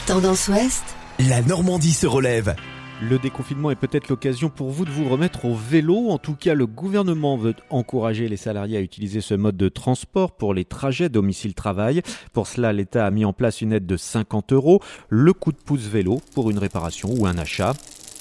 Tendance Ouest, la Normandie se relève. Le déconfinement est peut-être l'occasion pour vous de vous remettre au vélo. En tout cas, le gouvernement veut encourager les salariés à utiliser ce mode de transport pour les trajets domicile-travail. Pour cela, l'État a mis en place une aide de 50 €, le coup de pouce vélo pour une réparation ou un achat.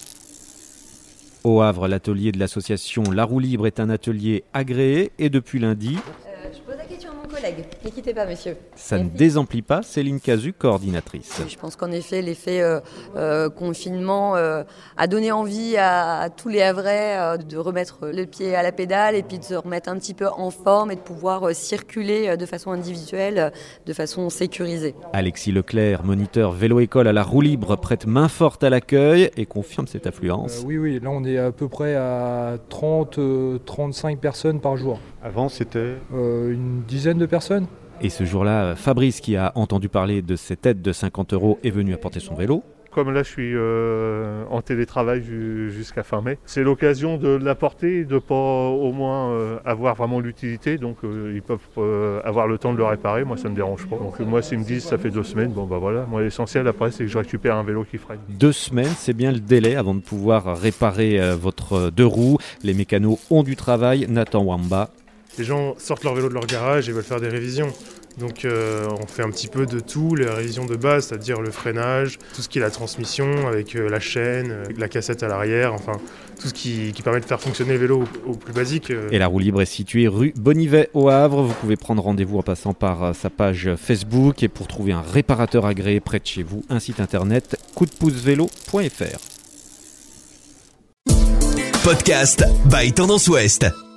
Au Havre, l'atelier de l'association La Roue Libre est un atelier agréé et depuis lundi... Je pose la question à mon collègue. Ne quittez pas, monsieur. Ça ne désemplit pas, Céline Cazu, coordinatrice. Je pense qu'en effet, l'effet confinement a donné envie à tous les Havrais de remettre le pied à la pédale et puis de se remettre un petit peu en forme et de pouvoir circuler de façon individuelle, de façon sécurisée. Alexis Leclerc, moniteur vélo-école à La Roue Libre, prête main forte à l'accueil et confirme cette affluence. Oui, là on est à peu près à 30-35 personnes par jour. Avant c'était une dizaine de personnes. Et ce jour-là, Fabrice, qui a entendu parler de cette aide de 50 €, est venu apporter son vélo. Comme là je suis en télétravail jusqu'à fin mai, c'est l'occasion de l'apporter et de ne pas au moins avoir vraiment l'utilité. Donc ils peuvent avoir le temps de le réparer, moi ça ne me dérange pas. Donc moi s'ils me disent ça fait 2 semaines, bon bah voilà. Moi l'essentiel après c'est que je récupère un vélo qui freine. 2 semaines, c'est bien le délai avant de pouvoir réparer votre 2 roues. Les mécanos ont du travail. Nathan Wamba. Les gens sortent leur vélo de leur garage et veulent faire des révisions. Donc on fait un petit peu de tout, les révisions de base, c'est-à-dire le freinage, tout ce qui est la transmission avec la chaîne, la cassette à l'arrière, enfin tout ce qui permet de faire fonctionner le vélo au plus basique. Et La Roue Libre est située rue Bonnivet au Havre. Vous pouvez prendre rendez-vous en passant par sa page Facebook et pour trouver un réparateur agréé près de chez vous, un site internet coupdepoucevélo.fr. Podcast by Tendance Ouest.